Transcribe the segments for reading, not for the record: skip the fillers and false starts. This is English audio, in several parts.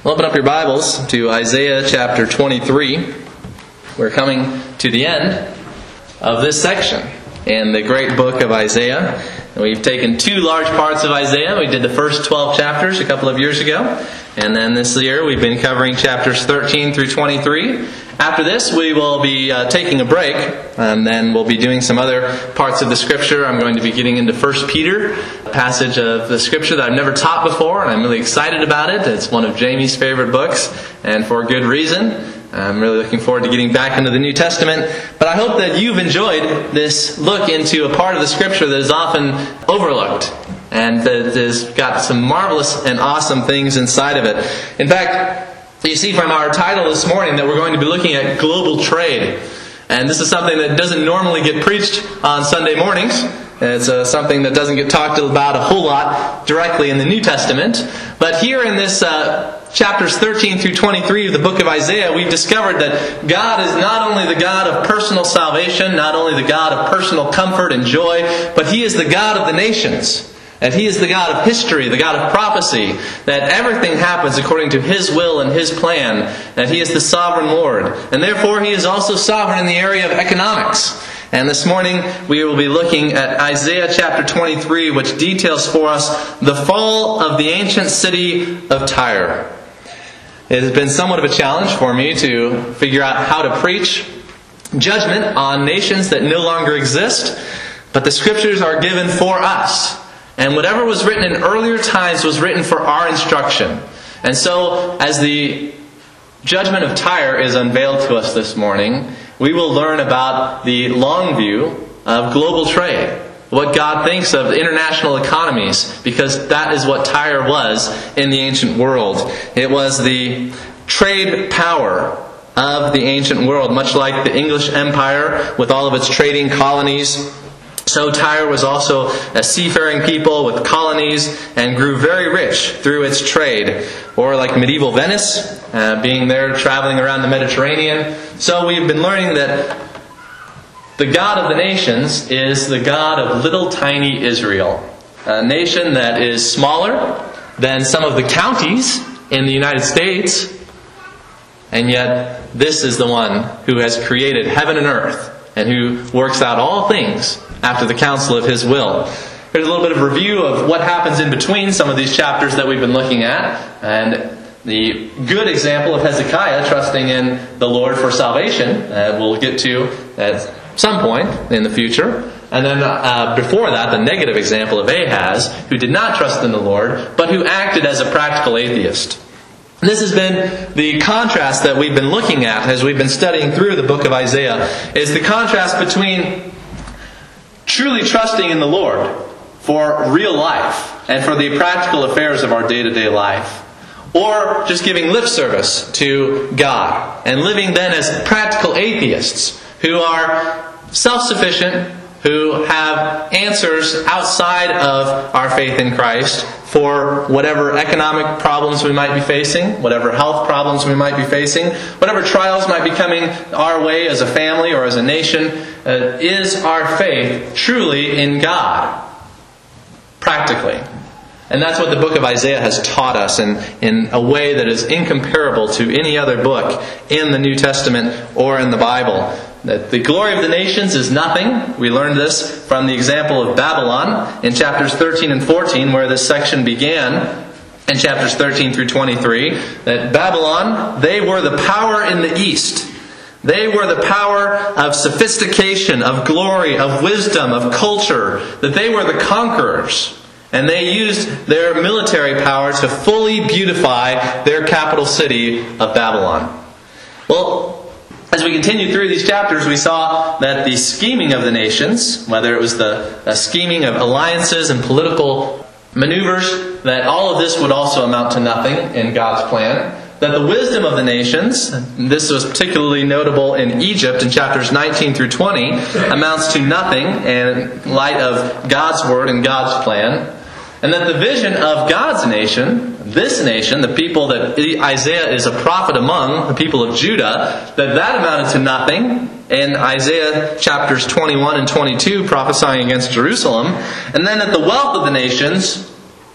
Open up your Bibles to Isaiah chapter 23. We're coming to the end of this section in the great book of Isaiah. And we've taken two large parts of Isaiah. We did the first 12 chapters a couple of years ago. And then this year we've been covering chapters 13 through 23. After this, we will be taking a break, and then we'll be doing some other parts of the Scripture. I'm going to be getting into 1 Peter, a passage of the Scripture that I've never taught before, and I'm really excited about it. It's one of Jamie's favorite books, and for good reason. I'm really looking forward to getting back into the New Testament. But I hope that you've enjoyed this look into a part of the Scripture that is often overlooked, and that has got some marvelous and awesome things inside of it. In fact, you see from our title this morning that we're going to be looking at global trade. And this is something that doesn't normally get preached on Sunday mornings. It's something that doesn't get talked about a whole lot directly in the New Testament. But here in this chapters 13 through 23 of the book of Isaiah, we've discovered that God is not only the God of personal salvation, not only the God of personal comfort and joy, but He is the God of the nations. That He is the God of history, the God of prophecy, that everything happens according to His will and His plan, that He is the sovereign Lord. And therefore He is also sovereign in the area of economics. And this morning we will be looking at Isaiah chapter 23, which details for us the fall of the ancient city of Tyre. It has been somewhat of a challenge for me to figure out how to preach judgment on nations that no longer exist, but the Scriptures are given for us. And whatever was written in earlier times was written for our instruction. And so, as the judgment of Tyre is unveiled to us this morning, we will learn about the long view of global trade. What God thinks of international economies, because that is what Tyre was in the ancient world. It was the trade power of the ancient world, much like the English Empire with all of its trading colonies. So Tyre was also a seafaring people with colonies and grew very rich through its trade. Or like medieval Venice, being there traveling around the Mediterranean. So we've been learning that the God of the nations is the God of little tiny Israel. A nation that is smaller than some of the counties in the United States. And yet this is the one who has created heaven and earth and who works out all things after the counsel of His will. Here's a little bit of review of what happens in between some of these chapters that we've been looking at. And the good example of Hezekiah trusting in the Lord for salvation, we'll get to at some point in the future. And then before that, the negative example of Ahaz, who did not trust in the Lord, but who acted as a practical atheist. And this has been the contrast that we've been looking at as we've been studying through the book of Isaiah, is the contrast between truly trusting in the Lord for real life and for the practical affairs of our day-to-day life, or just giving lip service to God and living then as practical atheists who are self-sufficient, who have answers outside of our faith in Christ for whatever economic problems we might be facing, whatever health problems we might be facing, whatever trials might be coming our way as a family or as a nation. Is our faith truly in God? Practically. And that's what the book of Isaiah has taught us in a way that is incomparable to any other book in the New Testament or in the Bible. That the glory of the nations is nothing. We learned this from the example of Babylon in chapters 13 and 14, where this section began in chapters 13 through 23. That Babylon, they were the power in the east. They were the power of sophistication, of glory, of wisdom, of culture. That they were the conquerors. And they used their military power to fully beautify their capital city of Babylon. Well, as we continued through these chapters, we saw that the scheming of the nations, whether it was the scheming of alliances and political maneuvers, that all of this would also amount to nothing in God's plan. That the wisdom of the nations, this was particularly notable in Egypt in chapters 19 through 20, amounts to nothing in light of God's word and God's plan. And that the vision of God's nation, this nation, the people that Isaiah is a prophet among, the people of Judah, that amounted to nothing in Isaiah chapters 21 and 22, prophesying against Jerusalem. And then that the wealth of the nations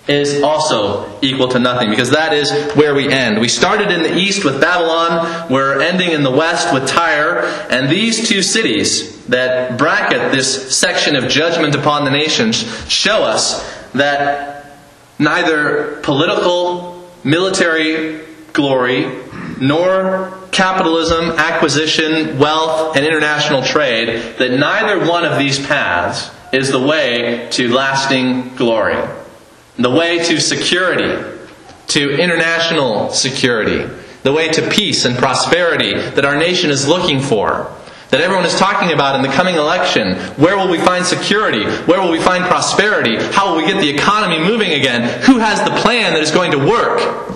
is also equal to nothing, because that is where we end. We started in the east with Babylon, we're ending in the west with Tyre, and these two cities that bracket this section of judgment upon the nations show us that neither political, military glory, nor capitalism, acquisition, wealth, and international trade, that neither one of these paths is the way to lasting glory. The way to security, to international security, the way to peace and prosperity that our nation is looking for, that everyone is talking about in the coming election. Where will we find security? Where will we find prosperity? How will we get the economy moving again? Who has the plan that is going to work?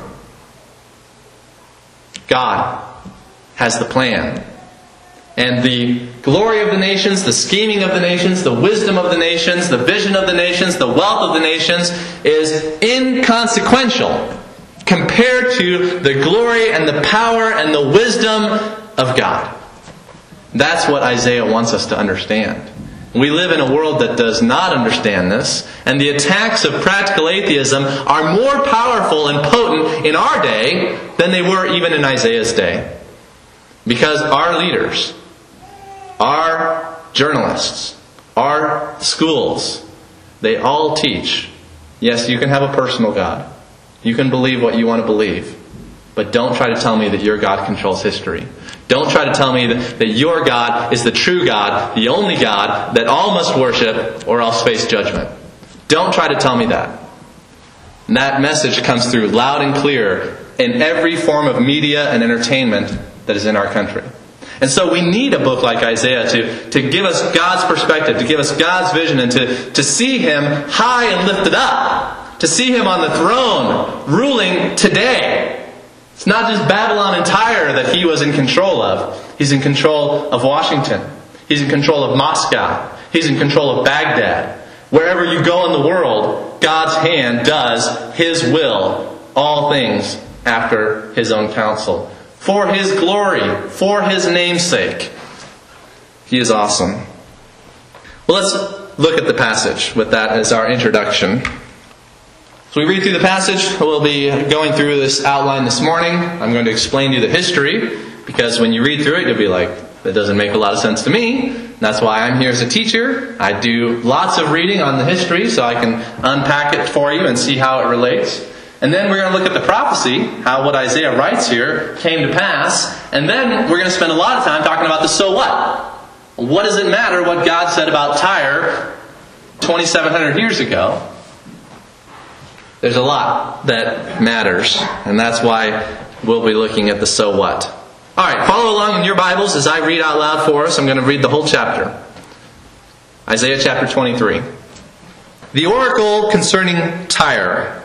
God has the plan. And the glory of the nations, the scheming of the nations, the wisdom of the nations, the vision of the nations, the wealth of the nations is inconsequential compared to the glory and the power and the wisdom of God. That's what Isaiah wants us to understand. We live in a world that does not understand this, and the attacks of practical atheism are more powerful and potent in our day than they were even in Isaiah's day. Because our leaders, our journalists, our schools, they all teach, yes, you can have a personal God. You can believe what you want to believe. But don't try to tell me that your God controls history. Don't try to tell me that your God is the true God, the only God that all must worship or else face judgment. Don't try to tell me that. And that message comes through loud and clear in every form of media and entertainment that is in our country. And so we need a book like Isaiah to give us God's perspective, to give us God's vision, and to see Him high and lifted up, to see Him on the throne, ruling today. It's not just Babylon and Tyre that He was in control of. He's in control of Washington. He's in control of Moscow. He's in control of Baghdad. Wherever you go in the world, God's hand does His will, all things after His own counsel. For His glory, for His name's sake. He is awesome. Well, let's look at the passage with that as our introduction. So we read through the passage. We'll be going through this outline this morning. I'm going to explain to you the history, because when you read through it, you'll be like, that doesn't make a lot of sense to me. That's why I'm here as a teacher. I do lots of reading on the history so I can unpack it for you and see how it relates. And then we're going to look at the prophecy, how what Isaiah writes here came to pass. And then we're going to spend a lot of time talking about the so what. What does it matter what God said about Tyre 2,700 years ago? There's a lot that matters. And that's why we'll be looking at the so what. Alright, follow along in your Bibles as I read out loud for us. I'm going to read the whole chapter. Isaiah chapter 23. The oracle concerning Tyre.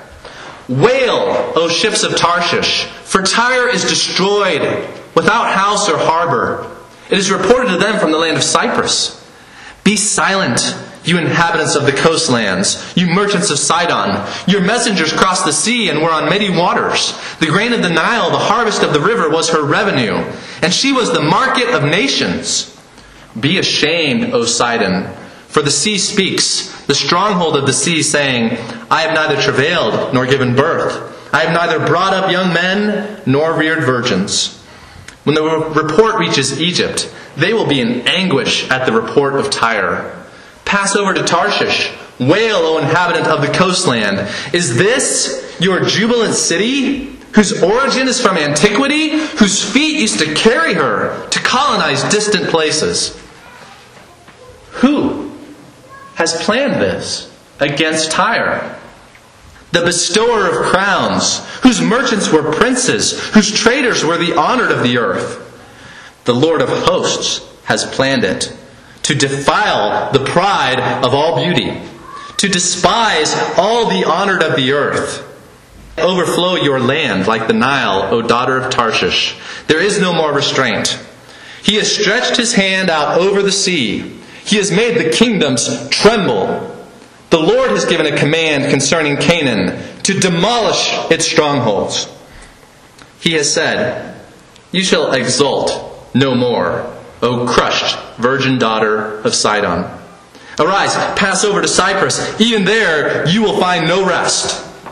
Wail, O ships of Tarshish, for Tyre is destroyed, without house or harbor. It is reported to them from the land of Cyprus. Be silent, you inhabitants of the coastlands, you merchants of Sidon. Your messengers crossed the sea and were on many waters. The grain of the Nile, the harvest of the river, was her revenue, and she was the market of nations. Be ashamed, O Sidon, for the sea speaks, the stronghold of the sea, saying, I have neither travailed nor given birth. I have neither brought up young men nor reared virgins. When the report reaches Egypt, they will be in anguish at the report of Tyre. Pass over to Tarshish. Wail, O inhabitant of the coastland. Is this your jubilant city, whose origin is from antiquity, whose feet used to carry her to colonize distant places? Who has planned this against Tyre? The bestower of crowns, whose merchants were princes, whose traders were the honored of the earth. The Lord of hosts has planned it, to defile the pride of all beauty, to despise all the honored of the earth. Overflow your land like the Nile, O daughter of Tarshish. There is no more restraint. He has stretched His hand out over the sea. He has made the kingdoms tremble. The Lord has given a command concerning Canaan to demolish its strongholds. He has said, You shall exult no more, O crushed virgin daughter of Sidon. Arise, pass over to Cyprus. Even there you will find no rest.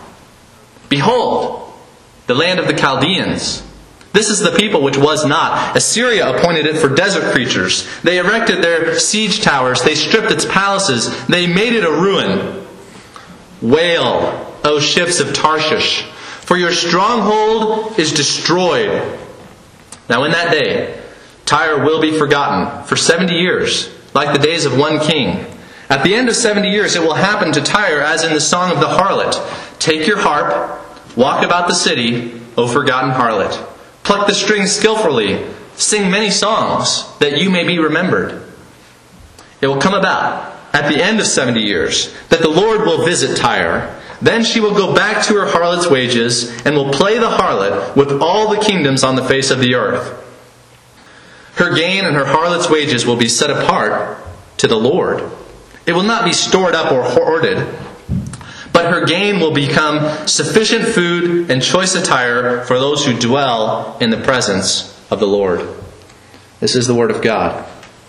Behold, the land of the Chaldeans. This is the people which was not. Assyria appointed it for desert creatures. They erected their siege towers. They stripped its palaces. They made it a ruin. Wail, O ships of Tarshish, for your stronghold is destroyed. Now in that day, Tyre will be forgotten for 70 years, like the days of one king. At the end of 70 years, it will happen to Tyre as in the song of the harlot. Take your harp, walk about the city, O forgotten harlot. Pluck the strings skillfully, sing many songs, that you may be remembered. It will come about, at the end of 70 years, that the Lord will visit Tyre. Then she will go back to her harlot's wages, and will play the harlot with all the kingdoms on the face of the earth. Her gain and her harlot's wages will be set apart to the Lord. It will not be stored up or hoarded, but her gain will become sufficient food and choice attire for those who dwell in the presence of the Lord. This is the word of God.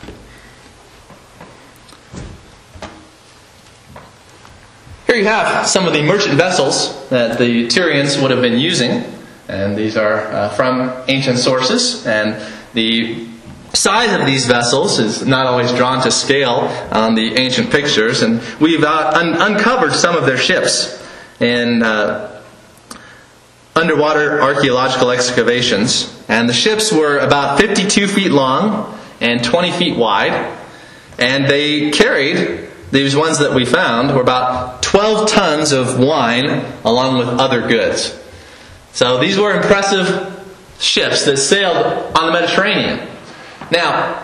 Here you have some of the merchant vessels that the Tyrians would have been using. And these are from ancient sources. And the size of these vessels is not always drawn to scale on the ancient pictures, and we've uncovered some of their ships in underwater archaeological excavations. And the ships were about 52 feet long and 20 feet wide, and they carried, these ones that we found, were about 12 tons of wine along with other goods. So these were impressive ships that sailed on the Mediterranean. Now,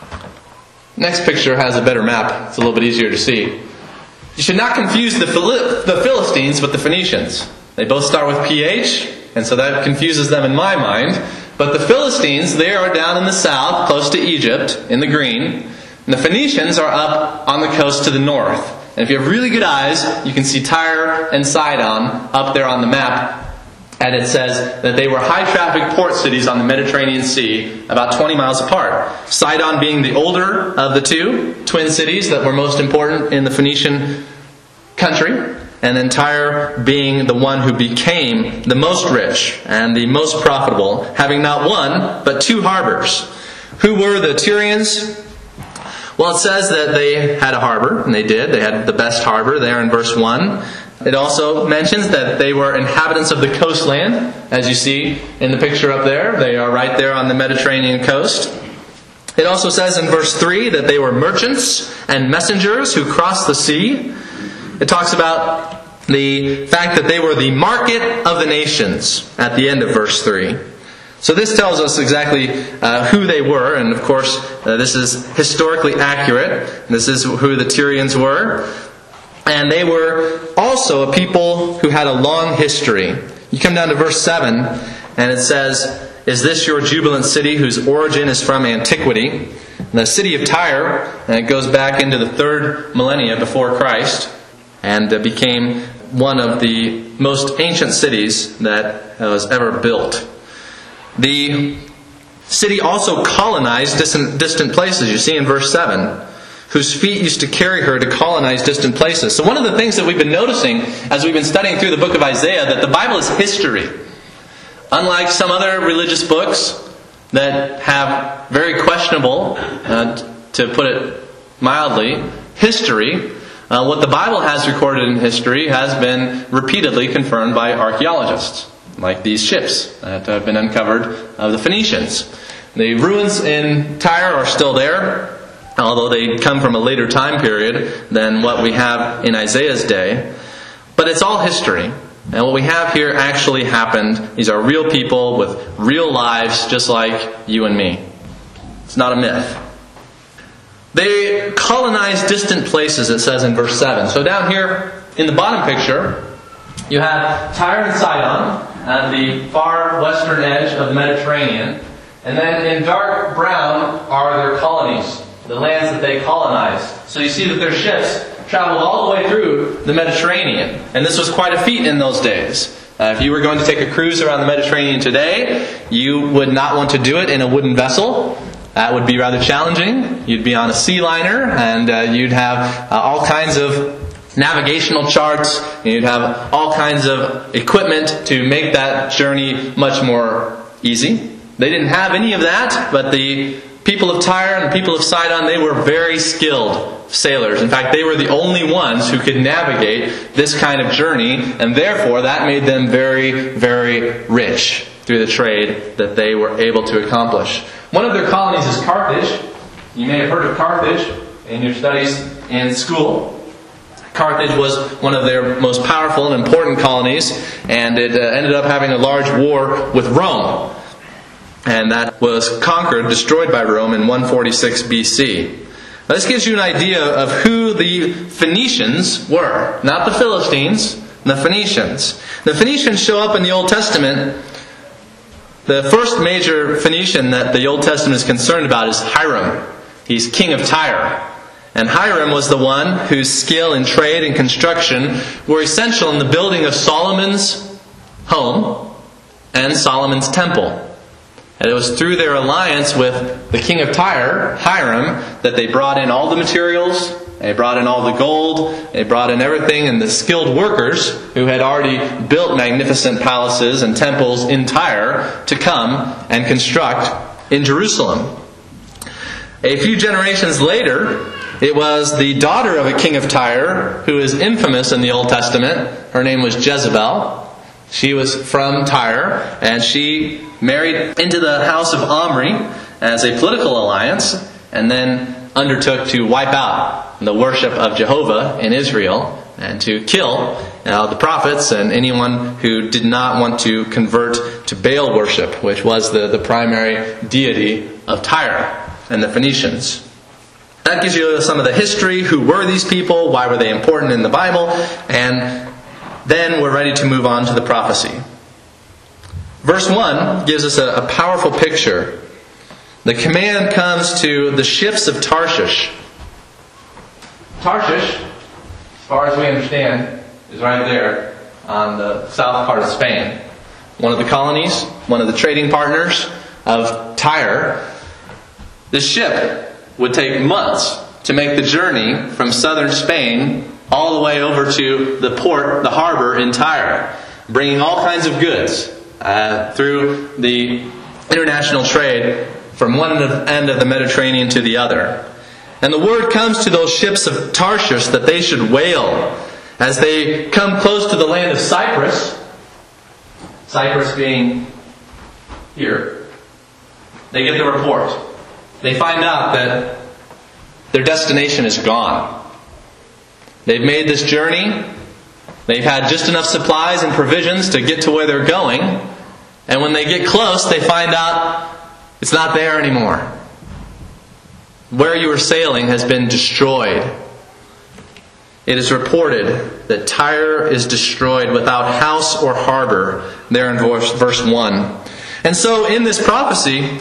next picture has a better map. It's a little bit easier to see. You should not confuse the Philistines with the Phoenicians. They both start with PH, and so that confuses them in my mind. But the Philistines, they are down in the south, close to Egypt, in the green. And the Phoenicians are up on the coast to the north. And if you have really good eyes, you can see Tyre and Sidon up there on the map. And it says that they were high-traffic port cities on the Mediterranean Sea, about 20 miles apart. Sidon being the older of the two twin cities that were most important in the Phoenician country. And then Tyre being the one who became the most rich and the most profitable, having not one, but two harbors. Who were the Tyrians? Well, it says that they had a harbor, and they did. They had the best harbor there in verse 1. It also mentions that they were inhabitants of the coastland, as you see in the picture up there. They are right there on the Mediterranean coast. It also says in verse 3 that they were merchants and messengers who crossed the sea. It talks about the fact that they were the market of the nations at the end of verse 3. So this tells us exactly who they were, and of course this is historically accurate. This is who the Tyrians were. And they were also a people who had a long history. You come down to verse 7, and it says, "Is this your jubilant city whose origin is from antiquity?" And the city of Tyre, and it goes back into the 3rd millennia before Christ, and became one of the most ancient cities that was ever built. The city also colonized distant places. You see in verse 7. Whose feet used to carry her to colonize distant places. So one of the things that we've been noticing as we've been studying through the book of Isaiah, that the Bible is history. Unlike some other religious books that have very questionable, to put it mildly, history, what the Bible has recorded in history has been repeatedly confirmed by archaeologists, like these ships that have been uncovered of the Phoenicians. The ruins in Tyre are still there, although they come from a later time period than what we have in Isaiah's day. But it's all history. And what we have here actually happened. These are real people with real lives, just like you and me. It's not a myth. They colonized distant places, it says in verse 7. So down here in the bottom picture, you have Tyre and Sidon at the far western edge of the Mediterranean. And then in dark brown are their colonies, the lands that they colonized. So you see that their ships traveled all the way through the Mediterranean. And this was quite a feat in those days. If you were going to take a cruise around the Mediterranean today, you would not want to do it in a wooden vessel. That would be rather challenging. You'd be on a sea liner, and you'd have all kinds of navigational charts, and you'd have all kinds of equipment to make that journey much more easy. They didn't have any of that, but the people of Tyre and the people of Sidon, they were very skilled sailors. In fact, they were the only ones who could navigate this kind of journey, and therefore that made them very, very rich through the trade that they were able to accomplish. One of their colonies is Carthage. You may have heard of Carthage in your studies in school. Carthage was one of their most powerful and important colonies, and it ended up having a large war with Rome. And that was conquered, destroyed by Rome in 146 BC. Now, this gives you an idea of who the Phoenicians were. Not the Philistines, the Phoenicians. The Phoenicians show up in the Old Testament. The first major Phoenician that the Old Testament is concerned about is Hiram. He's king of Tyre. And Hiram was the one whose skill in trade and construction were essential in the building of Solomon's home and Solomon's temple. And it was through their alliance with the king of Tyre, Hiram, that they brought in all the materials, they brought in all the gold, they brought in everything, and the skilled workers who had already built magnificent palaces and temples in Tyre to come and construct in Jerusalem. A few generations later, it was the daughter of a king of Tyre who is infamous in the Old Testament. Her name was Jezebel. She was from Tyre, and she married into the house of Omri as a political alliance, and then undertook to wipe out the worship of Jehovah in Israel and to kill the prophets and anyone who did not want to convert to Baal worship, which was the primary deity of Tyre and the Phoenicians. That gives you some of the history. Who were these people? Why were they important in the Bible? And then we're ready to move on to the prophecy. Verse 1 gives us a powerful picture. The command comes to the ships of Tarshish. Tarshish, as far as we understand, is right there on the south part of Spain. One of the colonies, one of the trading partners of Tyre. This ship would take months to make the journey from southern Spain all the way over to the port, the harbor in Tyre, bringing all kinds of goods through the international trade from one end of the Mediterranean to the other. And the word comes to those ships of Tarshish that they should wail as they come close to the land of Cyprus. Cyprus being here. They get the report. They find out that their destination is gone. They've made this journey. They've had just enough supplies and provisions to get to where they're going. And when they get close, they find out it's not there anymore. Where you were sailing has been destroyed. It is reported that Tyre is destroyed without house or harbor, there in verse 1. And so in this prophecy,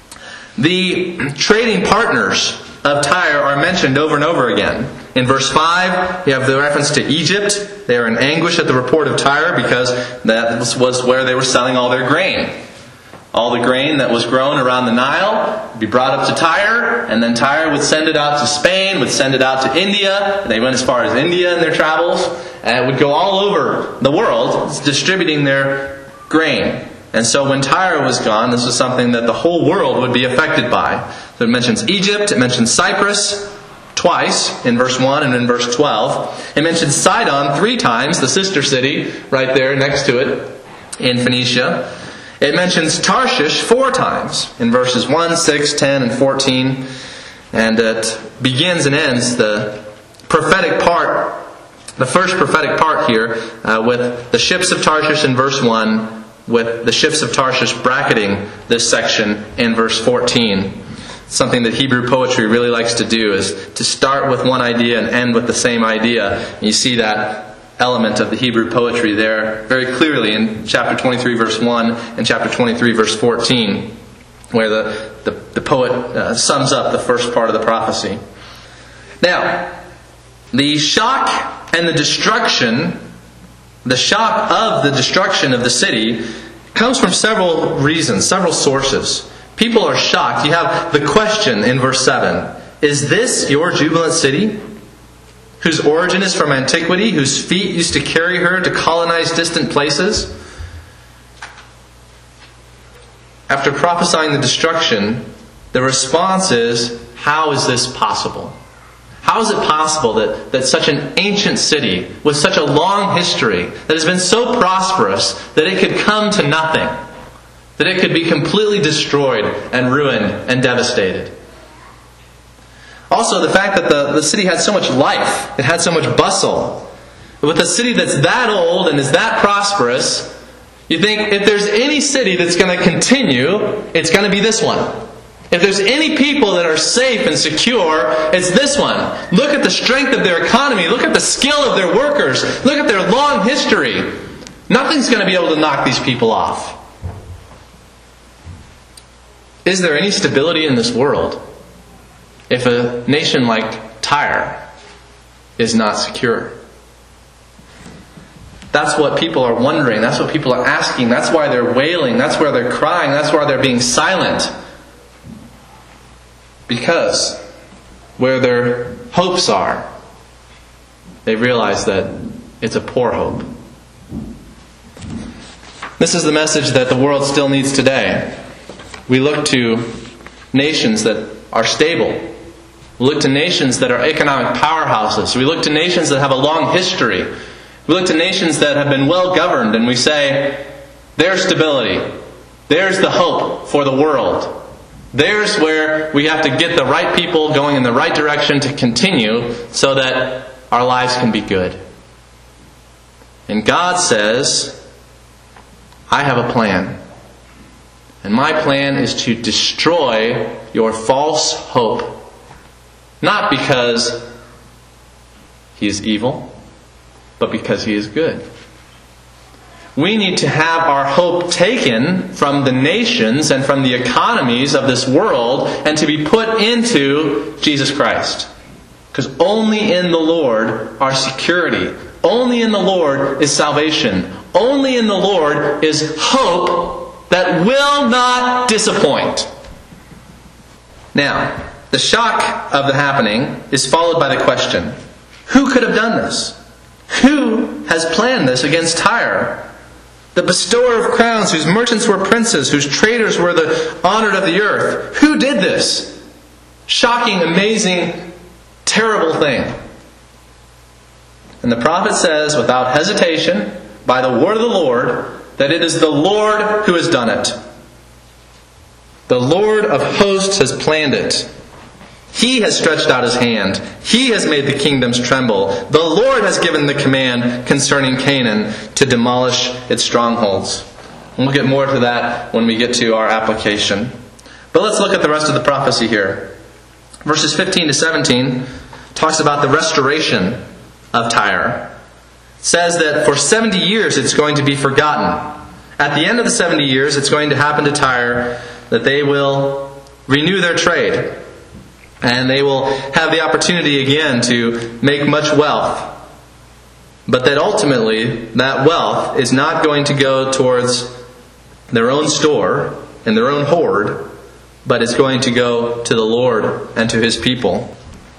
the trading partners of Tyre are mentioned over and over again. In verse 5, you have the reference to Egypt. They are in anguish at the report of Tyre because that was where they were selling all their grain. All the grain that was grown around the Nile would be brought up to Tyre, and then Tyre would send it out to Spain, would send it out to India. They went as far as India in their travels, and it would go all over the world distributing their grain. And so when Tyre was gone, this was something that the whole world would be affected by. So it mentions Egypt, it mentions Cyprus twice in verse 1 and in verse 12. It mentions Sidon 3 times, the sister city right there next to it in Phoenicia. It mentions Tarshish 4 times in verses 1, 6, 10, and 14. And it begins and ends the prophetic part, the first prophetic part here, with the ships of Tarshish in verse 1, with the ships of Tarshish bracketing this section in verse 14. Something that Hebrew poetry really likes to do is to start with one idea and end with the same idea. And you see that element of the Hebrew poetry there very clearly in chapter 23 verse 1 and chapter 23 verse 14, where the poet sums up the first part of the prophecy. Now, the shock and the destruction, the shock of the destruction of the city comes from several reasons, several sources. People are shocked. You have the question in verse 7. Is this your jubilant city? whose origin is from antiquity, whose feet used to carry her to colonize distant places. After prophesying the destruction, the response is, how is this possible? How is it possible that such an ancient city with such a long history, that has been so prosperous, that it could come to nothing? That it could be completely destroyed and ruined and devastated? Also, the fact that the city had so much life, it had so much bustle. With a city that's that old and is that prosperous, you think if there's any city that's going to continue, it's going to be this one. If there's any people that are safe and secure, it's this one. Look at the strength of their economy. Look at the skill of their workers. Look at their long history. Nothing's going to be able to knock these people off. Is there any stability in this world if a nation like Tyre is not secure? That's what people are wondering. That's what people are asking. That's why they're wailing. That's why they're crying. That's why they're being silent. Because where their hopes are, they realize that it's a poor hope. This is the message that the world still needs today. We look to nations that are stable. We look to nations that are economic powerhouses. We look to nations that have a long history. We look to nations that have been well governed, and we say, there's stability. There's the hope for the world. There's where we have to get the right people going in the right direction to continue so that our lives can be good. And God says, I have a plan. And my plan is to destroy your false hope. Not because He is evil, but because He is good. We need to have our hope taken from the nations and from the economies of this world and to be put into Jesus Christ. Because only in the Lord are security. Only in the Lord is salvation. Only in the Lord is hope that will not disappoint. Now, the shock of the happening is followed by the question, who could have done this? Who has planned this against Tyre? The bestower of crowns, whose merchants were princes, whose traders were the honored of the earth. Who did this? Shocking, amazing, terrible thing. And the prophet says, without hesitation, by the word of the Lord, that it is the Lord who has done it. The Lord of hosts has planned it. He has stretched out His hand. He has made the kingdoms tremble. The Lord has given the command concerning Canaan to demolish its strongholds. And we'll get more to that when we get to our application. But let's look at the rest of the prophecy here. Verses 15 to 17 talks about the restoration of Tyre. It says that for 70 years it's going to be forgotten. At the end of the 70 years, it's going to happen to Tyre that they will renew their trade. And they will have the opportunity again to make much wealth. But that ultimately, that wealth is not going to go towards their own store and their own hoard, but it's going to go to the Lord and to His people.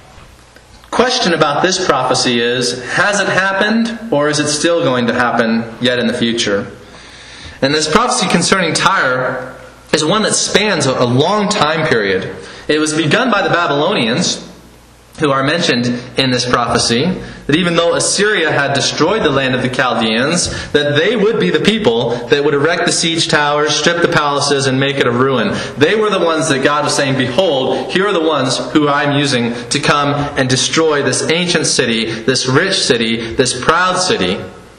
Question about this prophecy is, has it happened, or is it still going to happen yet in the future? And this prophecy concerning Tyre is one that spans a long time period. It was begun by the Babylonians, who are mentioned in this prophecy, that even though Assyria had destroyed the land of the Chaldeans, that they would be the people that would erect the siege towers, strip the palaces, and make it a ruin. They were the ones that God was saying, behold, here are the ones who I'm using to come and destroy this ancient city, this rich city, this proud city.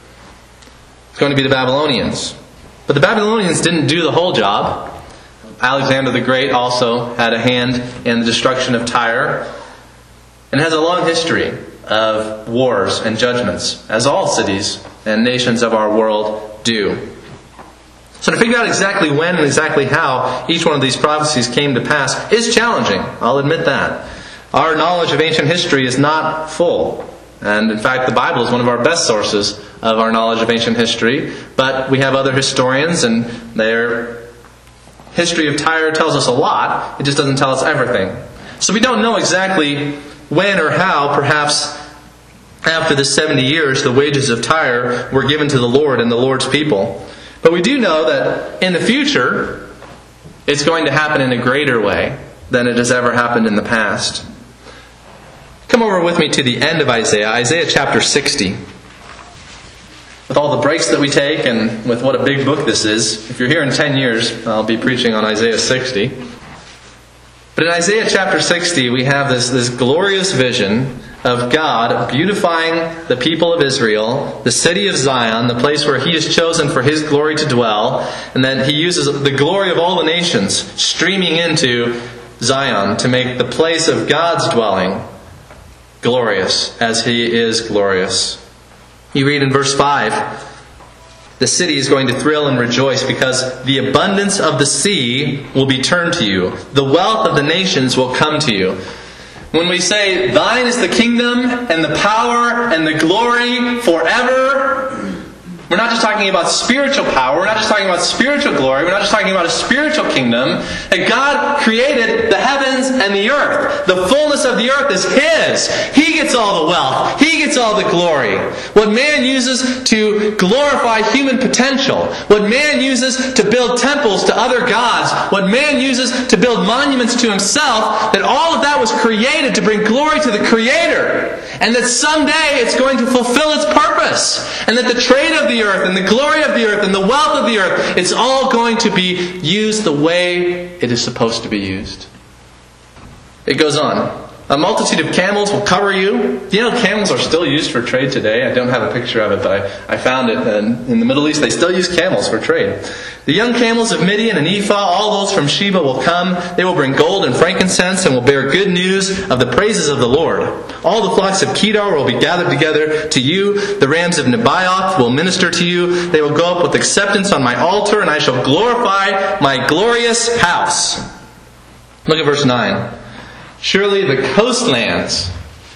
It's going to be the Babylonians. But the Babylonians didn't do the whole job. Alexander the Great also had a hand in the destruction of Tyre, and has a long history of wars and judgments, as all cities and nations of our world do. So to figure out exactly when and exactly how each one of these prophecies came to pass is challenging. I'll admit that. Our knowledge of ancient history is not full. And in fact, the Bible is one of our best sources of our knowledge of ancient history. But we have other historians, and their history of Tyre tells us a lot. It just doesn't tell us everything. So we don't know exactly when or how, perhaps, after the 70 years, the wages of Tyre were given to the Lord and the Lord's people. But we do know that in the future, it's going to happen in a greater way than it has ever happened in the past. Come over with me to the end of Isaiah, Isaiah chapter 60. With all the breaks that we take and with what a big book this is, if you're here in 10 years, I'll be preaching on Isaiah 60. But in Isaiah chapter 60, we have this glorious vision of God beautifying the people of Israel, the city of Zion, the place where He has chosen for His glory to dwell, and then He uses the glory of all the nations streaming into Zion to make the place of God's dwelling glorious as He is glorious. You read in verse 5, the city is going to thrill and rejoice because the abundance of the sea will be turned to you. The wealth of the nations will come to you. When we say, thine is the kingdom and the power and the glory forever, we're not just talking about spiritual power. We're not just talking about spiritual glory. We're not just talking about a spiritual kingdom. That God created the heavens and the earth. The fullness of the earth is His. He gets all the wealth. He gets all the glory. What man uses to glorify human potential, what man uses to build temples to other gods, what man uses to build monuments to himself, that all of that was created to bring glory to the Creator. And that someday it's going to fulfill its purpose. And that the trade of the earth and the glory of the earth and the wealth of the earth, it's all going to be used the way it is supposed to be used. It goes on. A multitude of camels will cover you. You know, camels are still used for trade today. I don't have a picture of it, but I found it. And in the Middle East, they still use camels for trade. The young camels of Midian and Ephah, all those from Sheba will come. They will bring gold and frankincense and will bear good news of the praises of the Lord. All the flocks of Kedar will be gathered together to you. The rams of Nebaioth will minister to you. They will go up with acceptance on my altar, and I shall glorify my glorious house. Look at verse 9. Surely the coastlands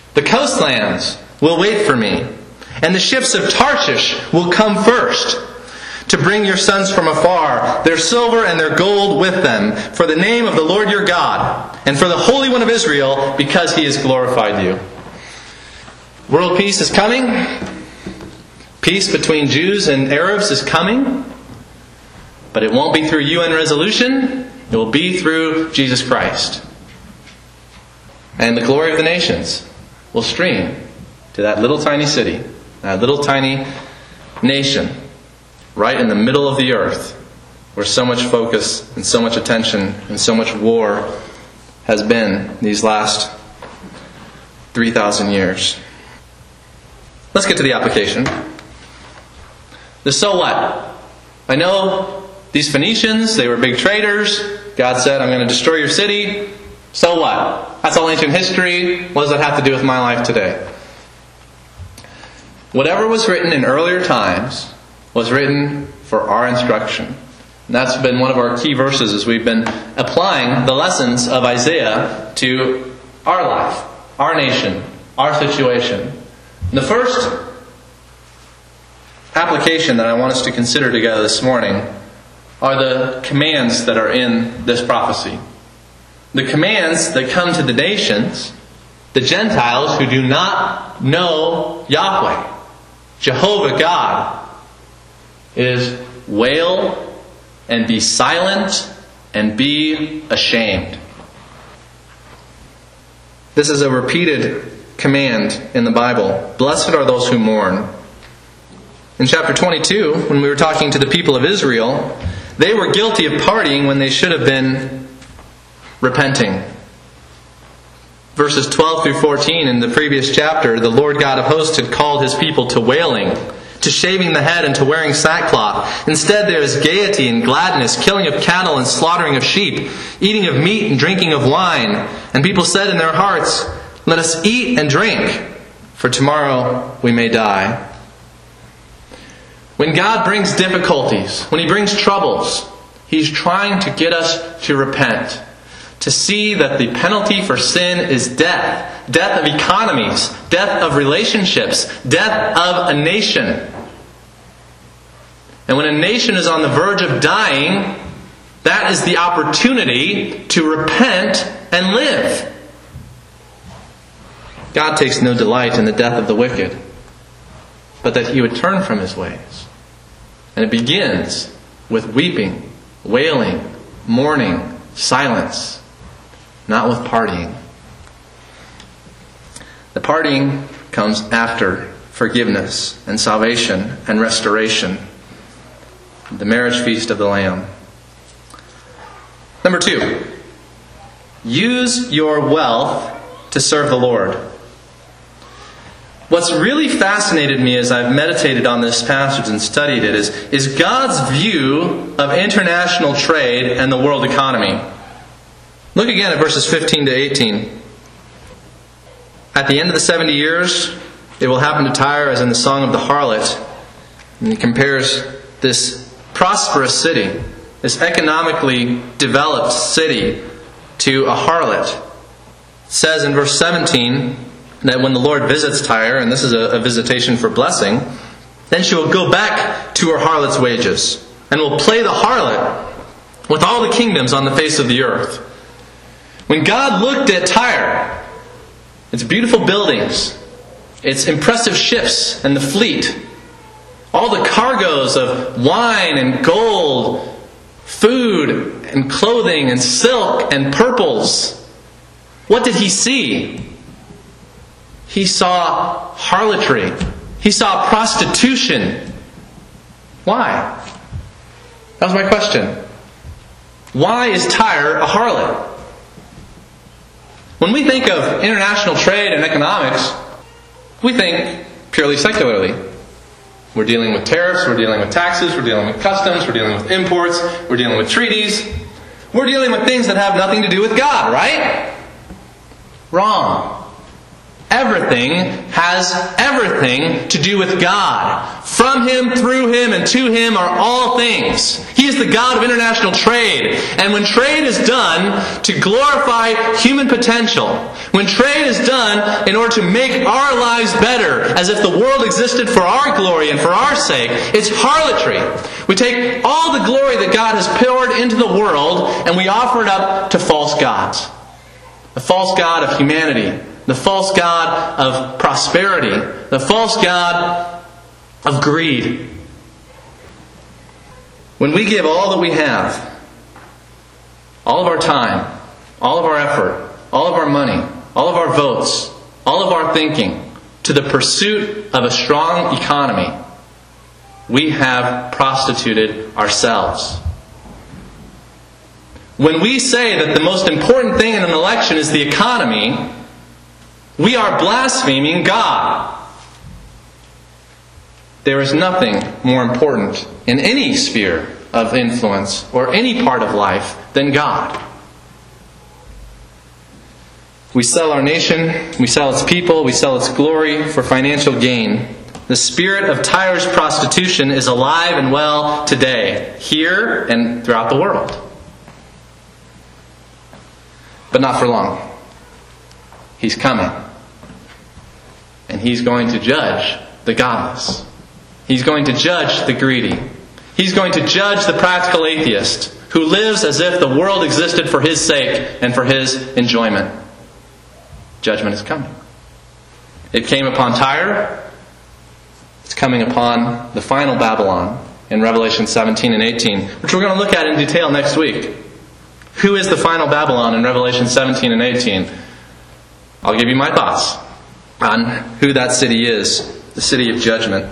will wait for me, and the ships of Tarshish will come first, to bring your sons from afar, their silver and their gold with them, for the name of the Lord your God, and for the Holy One of Israel, because He has glorified you. World peace is coming. Peace between Jews and Arabs is coming. But it won't be through UN resolution. It will be through Jesus Christ. And the glory of the nations will stream to that little tiny city, that little tiny nation, right in the middle of the earth, where so much focus and so much attention and so much war has been these last 3,000 years. Let's get to the application. The so what? I know these Phoenicians, they were big traders. God said, I'm going to destroy your city. So what? That's all ancient history. What does that have to do with my life today? Whatever was written in earlier times was written for our instruction. And that's been one of our key verses as we've been applying the lessons of Isaiah to our life, our nation, our situation. The first application that I want us to consider together this morning are the commands that are in this prophecy. The commands that come to the nations, the Gentiles who do not know Yahweh, Jehovah God, is wail and be silent and be ashamed. This is a repeated command in the Bible. Blessed are those who mourn. In chapter 22, when we were talking to the people of Israel, they were guilty of partying when they should have been repenting. Verses 12 through 14 in the previous chapter, the Lord God of hosts had called His people to wailing, to shaving the head and to wearing sackcloth. Instead there is gaiety and gladness, killing of cattle and slaughtering of sheep, eating of meat and drinking of wine. And people said in their hearts, let us eat and drink, for tomorrow we may die. When God brings difficulties, when He brings troubles, He's trying to get us to repent. To see that the penalty for sin is death. Death of economies. Death of relationships. Death of a nation. And when a nation is on the verge of dying, that is the opportunity to repent and live. God takes no delight in the death of the wicked, but that he would turn from his ways. And it begins with weeping, wailing, mourning, silence, not with partying. The partying comes after forgiveness and salvation and restoration, the marriage feast of the Lamb. Number 2, use your wealth to serve the Lord. What's really fascinated me as I've meditated on this passage and studied it is God's view of international trade and the world economy. Look again at verses 15 to 18. At the end of the 70 years, it will happen to Tyre as in the song of the harlot. And he compares this prosperous city, this economically developed city, to a harlot. It says in verse 17 that when the Lord visits Tyre, and this is a visitation for blessing, then she will go back to her harlot's wages, and will play the harlot with all the kingdoms on the face of the earth. When God looked at Tyre, its beautiful buildings, its impressive ships and the fleet, all the cargoes of wine and gold, food and clothing and silk and purples, what did he see? He saw harlotry. He saw prostitution. Why? That was my question. Why is Tyre a harlot? When we think of international trade and economics, we think purely secularly. We're dealing with tariffs, we're dealing with taxes, we're dealing with customs, we're dealing with imports, we're dealing with treaties. We're dealing with things that have nothing to do with God, right? Wrong. Everything has everything to do with God. From Him, through Him, and to Him are all things. He is the God of international trade. And when trade is done to glorify human potential, when trade is done in order to make our lives better, as if the world existed for our glory and for our sake, it's harlotry. We take all the glory that God has poured into the world and we offer it up to false gods. The false god of humanity, the false god of prosperity, the false god of greed. When we give all that we have, all of our time, all of our effort, all of our money, all of our votes, all of our thinking, to the pursuit of a strong economy, we have prostituted ourselves. When we say that the most important thing in an election is the economy, we are blaspheming God. There is nothing more important in any sphere of influence or any part of life than God. We sell our nation, we sell its people, we sell its glory for financial gain. The spirit of Tyre's prostitution is alive and well today, here and throughout the world. But not for long. He's coming. And He's going to judge the godless. He's going to judge the greedy. He's going to judge the practical atheist who lives as if the world existed for his sake and for his enjoyment. Judgment is coming. It came upon Tyre. It's coming upon the final Babylon in Revelation 17 and 18, which we're going to look at in detail next week. Who is the final Babylon in Revelation 17 and 18? I'll give you my thoughts on who that city is, the city of judgment.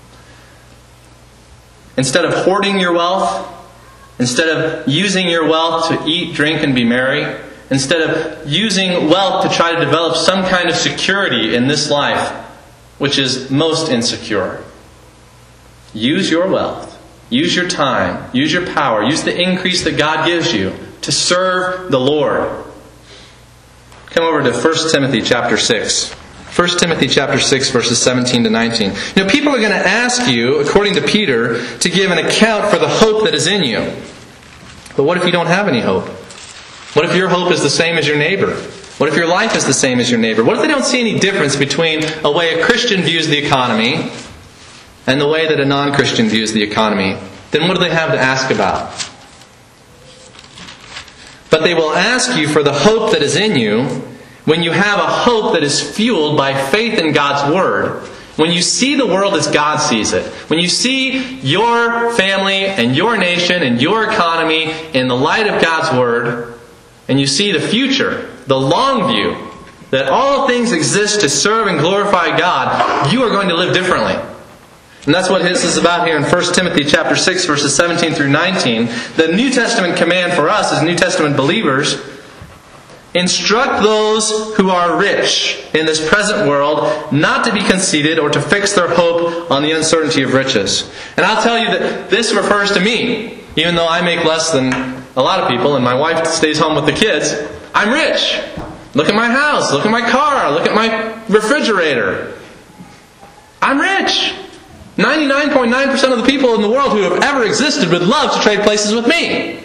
Instead of hoarding your wealth, instead of using your wealth to eat, drink, and be merry, instead of using wealth to try to develop some kind of security in this life, which is most insecure, use your wealth, use your time, use your power, use the increase that God gives you to serve the Lord. Come over to 1 Timothy chapter 6. 1 Timothy chapter 6, verses 17 to 19. You know, people are going to ask you, according to Peter, to give an account for the hope that is in you. But what if you don't have any hope? What if your hope is the same as your neighbor? What if your life is the same as your neighbor? What if they don't see any difference between a way a Christian views the economy and the way that a non-Christian views the economy? Then what do they have to ask about? But they will ask you for the hope that is in you, when you have a hope that is fueled by faith in God's Word, when you see the world as God sees it, when you see your family and your nation and your economy in the light of God's Word, and you see the future, the long view, that all things exist to serve and glorify God, you are going to live differently. And that's what this is about here in 1 Timothy chapter 6, verses 17 through 19. The New Testament command for us as New Testament believers: instruct those who are rich in this present world not to be conceited or to fix their hope on the uncertainty of riches. And I'll tell you that this refers to me. Even though I make less than a lot of people and my wife stays home with the kids, I'm rich. Look at my house, look at my car, look at my refrigerator. I'm rich. 99.9% of the people in the world who have ever existed would love to trade places with me.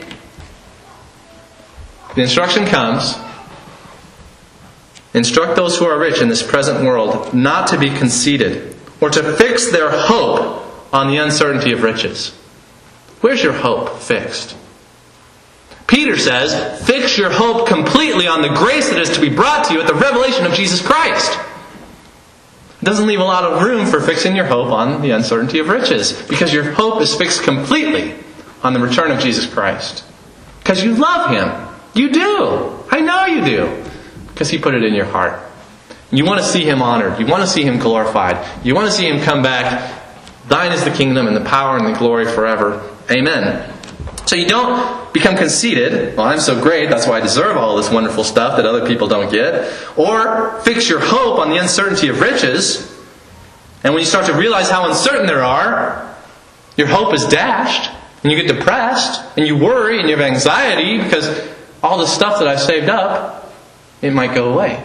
The instruction comes: instruct those who are rich in this present world not to be conceited or to fix their hope on the uncertainty of riches. Where's your hope fixed? Peter says, fix your hope completely on the grace that is to be brought to you at the revelation of Jesus Christ. It doesn't leave a lot of room for fixing your hope on the uncertainty of riches, because your hope is fixed completely on the return of Jesus Christ. Because you love Him. You do. I know you do. Because He put it in your heart. You want to see Him honored. You want to see Him glorified. You want to see Him come back. Thine is the kingdom and the power and the glory forever. Amen. So you don't become conceited. Well, I'm so great, that's why I deserve all this wonderful stuff that other people don't get. Or fix your hope on the uncertainty of riches. And when you start to realize how uncertain there are, your hope is dashed. And you get depressed. And you worry and you have anxiety because all the stuff that I've saved up, it might go away.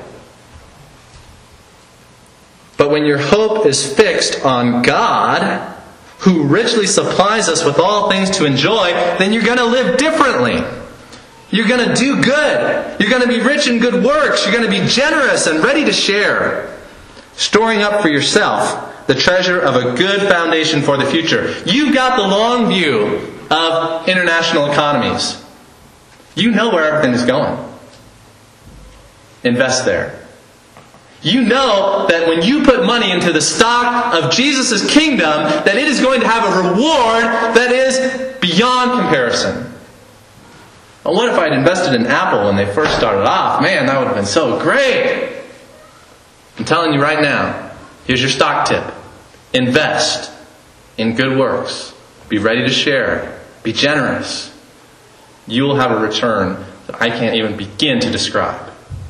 But when your hope is fixed on God, who richly supplies us with all things to enjoy, then you're going to live differently. You're going to do good. You're going to be rich in good works. You're going to be generous and ready to share, storing up for yourself the treasure of a good foundation for the future. You've got the long view of international economies. You know where everything is going. Invest there. You know that when you put money into the stock of Jesus' kingdom, that it is going to have a reward that is beyond comparison. Well, what if I had invested in Apple when they first started off? Man, that would have been so great. I'm telling you right now, here's your stock tip. Invest in good works. Be ready to share. Be generous. You will have a return that I can't even begin to describe.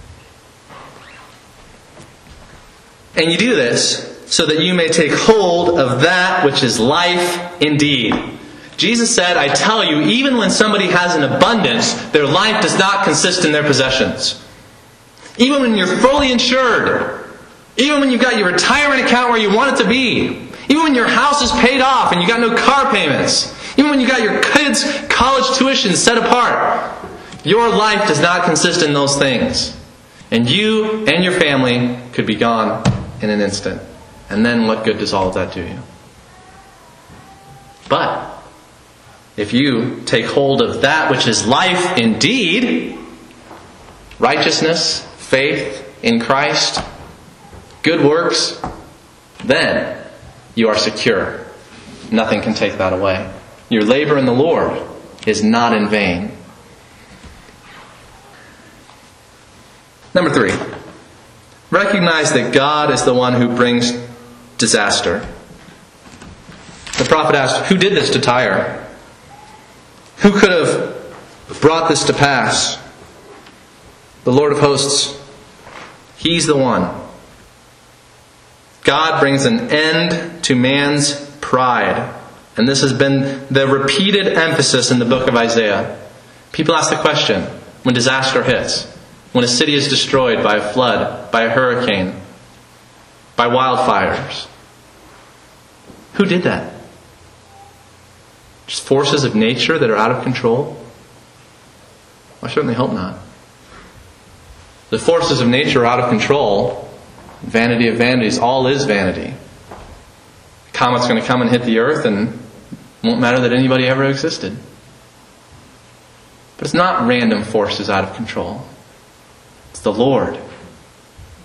And you do this so that you may take hold of that which is life indeed. Jesus said, I tell you, even when somebody has an abundance, their life does not consist in their possessions. Even when you're fully insured, even when you've got your retirement account where you want it to be, even when your house is paid off and you got no car payments, even when you got your kids' college tuition set apart, your life does not consist in those things. And you and your family could be gone in an instant. And then what good does all of that do you? But if you take hold of that which is life indeed, righteousness, faith in Christ, good works, then you are secure. Nothing can take that away. Your labor in the Lord is not in vain. Number 3. Recognize that God is the one who brings disaster. The prophet asked, who did this to Tyre? Who could have brought this to pass? The Lord of hosts, He's the one. God brings an end to man's pride. And this has been the repeated emphasis in the book of Isaiah. People ask the question, when disaster hits, when a city is destroyed by a flood, by a hurricane, by wildfires, who did that? Just forces of nature that are out of control? I certainly hope not. The forces of nature are out of control. Vanity of vanities, all is vanity. A comet's going to come and hit the earth and it won't matter that anybody ever existed. But it's not random forces out of control. It's the Lord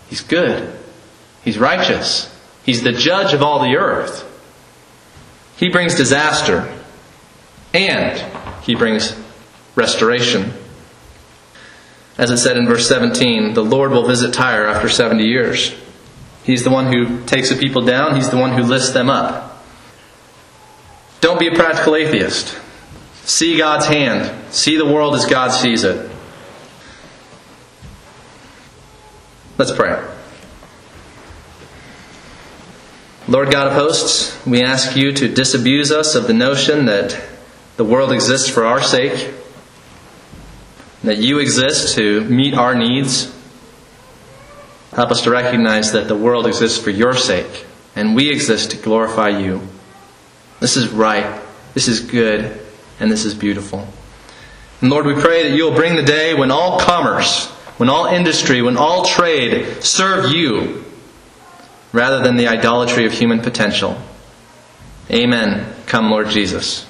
He's good. He's righteous. He's the judge of all the earth. He brings disaster. And He brings restoration. As it said in verse 17, the Lord will visit Tyre after 70 years. He's the one who takes the people down. He's the one who lifts them up. Don't be a practical atheist. See God's hand. See the world as God sees it. Let's pray. Lord God of hosts, we ask You to disabuse us of the notion that the world exists for our sake, that You exist to meet our needs. Help us to recognize that the world exists for Your sake, and we exist to glorify You. This is right, this is good, and this is beautiful. And Lord, we pray that You will bring the day when all commerce, when all industry, when all trade serve You, rather than the idolatry of human potential. Amen. Come, Lord Jesus.